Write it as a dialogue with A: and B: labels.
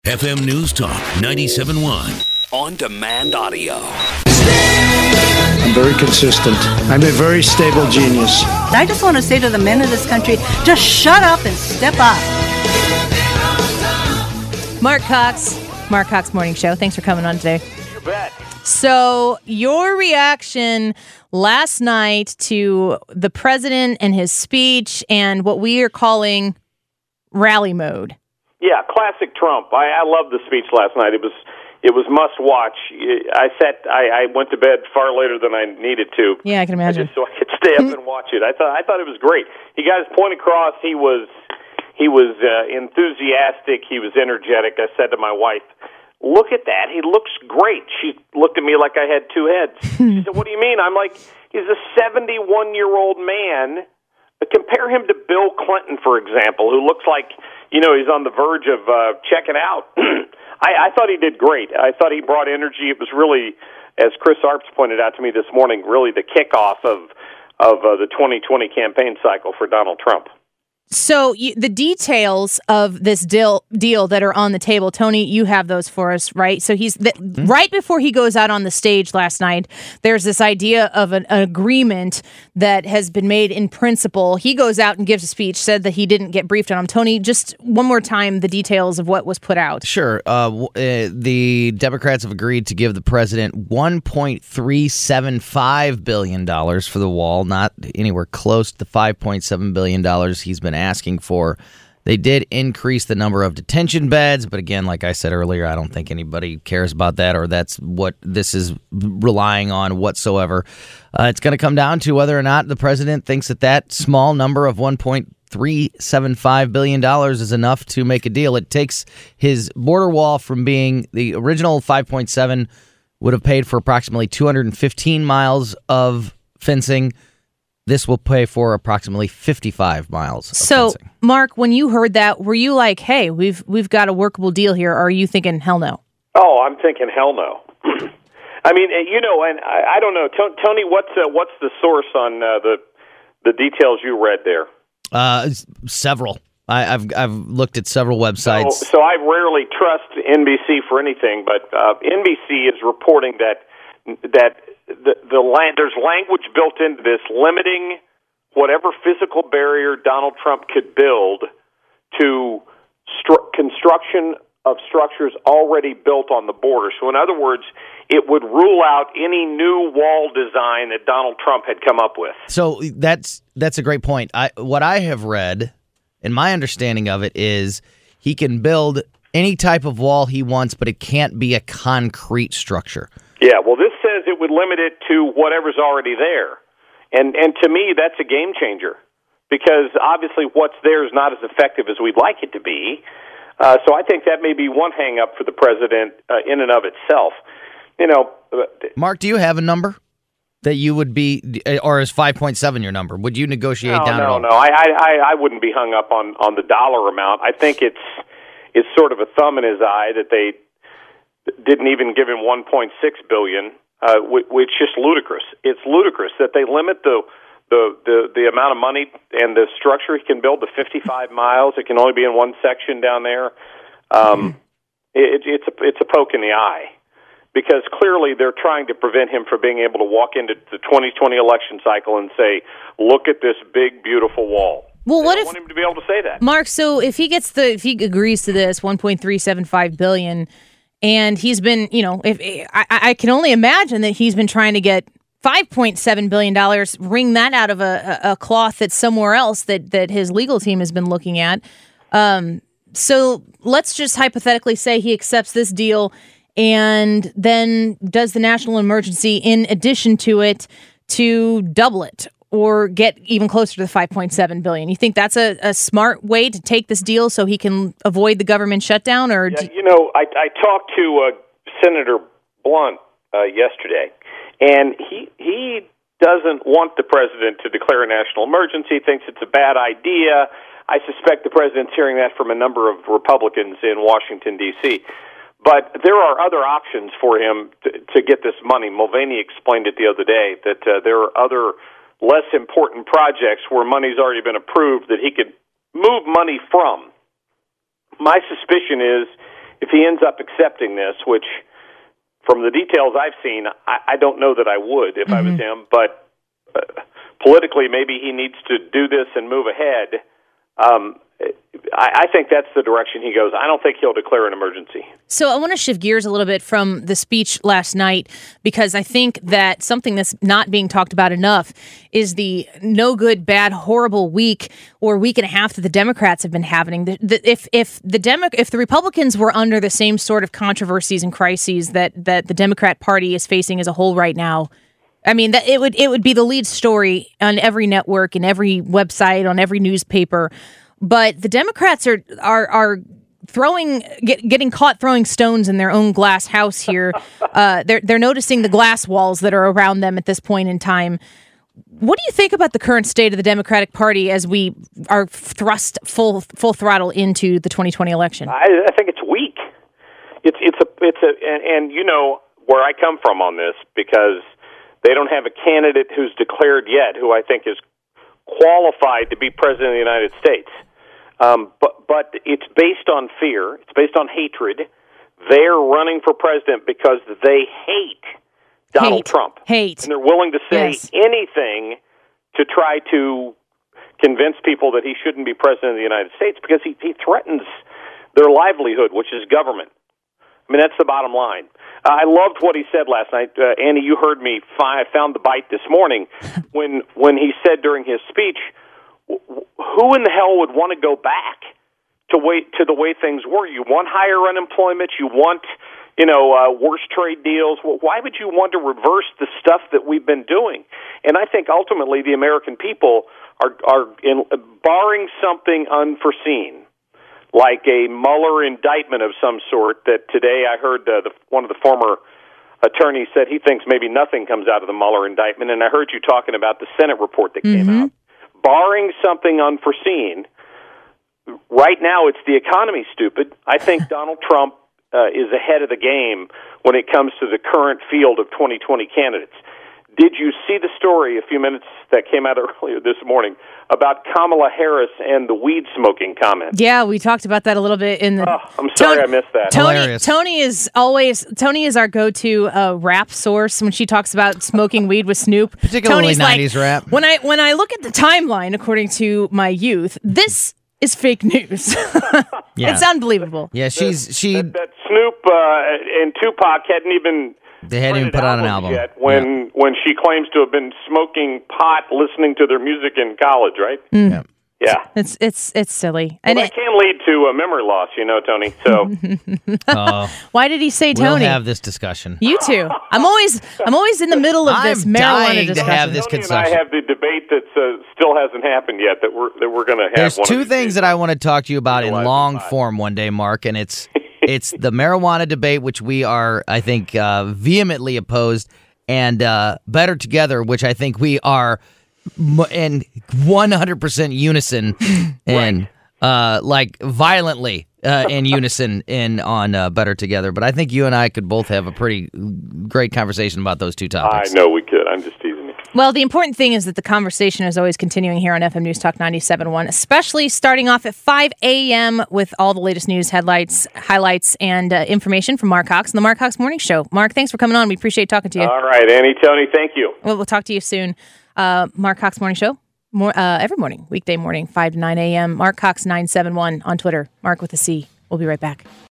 A: FM News Talk 97.1.
B: On-demand audio.
C: I'm very consistent. I'm a very stable genius.
D: I just want to say to the men of this country, just shut up and step up.
E: Mark Cox Morning Show. Thanks for coming on today.
F: You bet.
E: So your reaction last night to the president and his speech and what we are calling rally mode.
F: Yeah, classic Trump. I love the speech last night. It was must watch. I went to bed far later than I needed to.
E: Yeah, I can imagine.
F: Just so I could stay up and watch it. I thought it was great. He got his point across. He was enthusiastic. He was energetic. I said to my wife, "Look at that. He looks great." She looked at me like I had two heads. She said, "What do you mean?" I'm like, "He's a 71-year-old man. Compare him to Bill Clinton, for example, who looks like, he's on the verge of checking out." I thought he did great. I thought he brought energy. It was really, as Chris Arps pointed out to me this morning, really the kickoff of the 2020 campaign cycle for Donald Trump.
E: So the details of this deal that are on the table, Tony, you have those for us, right? So right before he goes out on the stage last night, there's this idea of an agreement that has been made in principle. He goes out and gives a speech, said that he didn't get briefed on him. Tony, just one more time, the details of what was put out.
G: Sure. The Democrats have agreed to give the president $1.375 billion for the wall, not anywhere close to the $5.7 billion he's been asking for. They did increase the number of detention beds, but again, like I said earlier, I don't think anybody cares about that, or that's what this is relying on whatsoever. It's going to come down to whether or not the president thinks that small number of $1.375 billion is enough to make a deal. It takes his border wall from being the original 5.7 would have paid for approximately 215 miles of fencing. This will pay for approximately 55 miles of fencing.
E: Mark, when you heard that, were you like, hey, we've got a workable deal here, or are you thinking, hell no?
F: Oh, I'm thinking hell no. I mean, and I don't know. Tony, what's the source on the details you read there?
G: Several. I've looked at several websites.
F: So I rarely trust NBC for anything, but NBC is reporting that there's language built into this limiting whatever physical barrier Donald Trump could build to construction of structures already built on the border. So in other words, it would rule out any new wall design that Donald Trump had come up with.
G: So that's a great point. What I have read, and my understanding of it is he can build any type of wall he wants, but it can't be a concrete structure.
F: Yeah, well, this says it would limit it to whatever's already there. And to me, that's a game changer, because obviously what's there is not as effective as we'd like it to be. So I think that may be one hang-up for the president in and of itself.
G: Mark, do you have a number that you would be, or is 5.7 your number? Would you negotiate down at all?
F: No. I wouldn't be hung up on the dollar amount. I think it's sort of a thumb in his eye that they didn't even give him $1.6 billion, which is just ludicrous. It's ludicrous that they limit the amount of money and the structure he can build to 55 miles. It can only be in one section down there. It's a poke in the eye, because clearly they're trying to prevent him from being able to walk into the 2020 election cycle and say, "Look at this big, beautiful wall."
E: Well, what if
F: want him to be able to say that,
E: Mark? So if he agrees to this $1.375 billion. And he's been, I can only imagine that he's been trying to get $5.7 billion, wring that out of a cloth that's somewhere else that his legal team has been looking at. So let's just hypothetically say he accepts this deal and then does the national emergency in addition to it to double it or get even closer to the $5.7 billion. You think that's a smart way to take this deal so he can avoid the government shutdown? Or
F: I talked to Senator Blunt yesterday, and he doesn't want the president to declare a national emergency, thinks it's a bad idea. I suspect the president's hearing that from a number of Republicans in Washington, D.C. But there are other options for him to get this money. Mulvaney explained it the other day, that there are other less important projects where money's already been approved that he could move money from. My suspicion is if he ends up accepting this, which from the details I've seen, I don't know that I would if I was him, but politically maybe he needs to do this and move ahead. I think that's the direction he goes. I don't think he'll declare an emergency.
E: So I want to shift gears a little bit from the speech last night, because I think that something that's not being talked about enough is the no good, bad, horrible week or week and a half that the Democrats have been having. If the Republicans were under the same sort of controversies and crises that the Democrat Party is facing as a whole right now, I mean, that it would be the lead story on every network and every website, on every newspaper. But the Democrats are getting caught throwing stones in their own glass house here. They're noticing the glass walls that are around them at this point in time. What do you think about the current state of the Democratic Party as we are thrust full throttle into the 2020 election?
F: I think it's weak. And you know where I come from on this, because they don't have a candidate who's declared yet who I think is qualified to be president of the United States. But it's based on fear. It's based on hatred. They're running for president because they hate Donald Trump. And they're willing to say anything to try to convince people that he shouldn't be president of the United States, because he threatens their livelihood, which is government. I mean, that's the bottom line. I loved what he said last night. Andy, you heard me. I found the bite this morning when he said during his speech, who in the hell would want to go back to the way things were? You want higher unemployment. You want, worse trade deals. Why would you want to reverse the stuff that we've been doing? And I think ultimately the American people are barring something unforeseen, like a Mueller indictment of some sort. That today I heard one of the former attorneys said he thinks maybe nothing comes out of the Mueller indictment, and I heard you talking about the Senate report that came out. Barring something unforeseen, right now it's the economy, stupid. I think Donald Trump is ahead of the game when it comes to the current field of 2020 candidates. Did you see the story a few minutes that came out earlier this morning about Kamala Harris and the weed smoking comment?
E: Yeah, we talked about that a little bit in the.
F: I'm sorry I missed that.
E: Tony is our go-to rap source when she talks about smoking weed with Snoop.
G: Particularly
E: Tony's
G: 90s rap.
E: When I look at the timeline, according to my youth, this is fake news.
G: Yeah.
E: It's unbelievable.
G: Yeah,
F: that Snoop and Tupac hadn't even.
G: They hadn't even put out an album
F: yet when she claims to have been smoking pot, listening to their music in college, right? Yeah.
E: It's silly.
F: Well, that can lead to a memory loss, Tony. So
E: why did he say Tony?
G: We'll have this discussion.
E: You two. I'm always in the middle of this marijuana discussion.
G: To have this
F: Tony and I have the debate that still hasn't happened yet that we're going to have.
G: There's two things that I want to talk to you about in long form one day, Mark, and it's the marijuana debate, which we are, I think, vehemently opposed, and Better Together, which I think we are in 100% unison and like violently in unison on Better Together. But I think you and I could both have a pretty great conversation about those two topics.
F: I know we could. I'm just teasing you.
E: Well, the important thing is that the conversation is always continuing here on FM News Talk 97.1, especially starting off at 5 a.m. with all the latest news, highlights, and information from Mark Cox and the Mark Cox Morning Show. Mark, thanks for coming on. We appreciate talking to you.
F: All right, Annie, Tony, thank you.
E: We'll talk to you soon. Mark Cox Morning Show, every morning, weekday morning, 5 to 9 a.m. Mark Cox 971 on Twitter. Mark with a C. We'll be right back.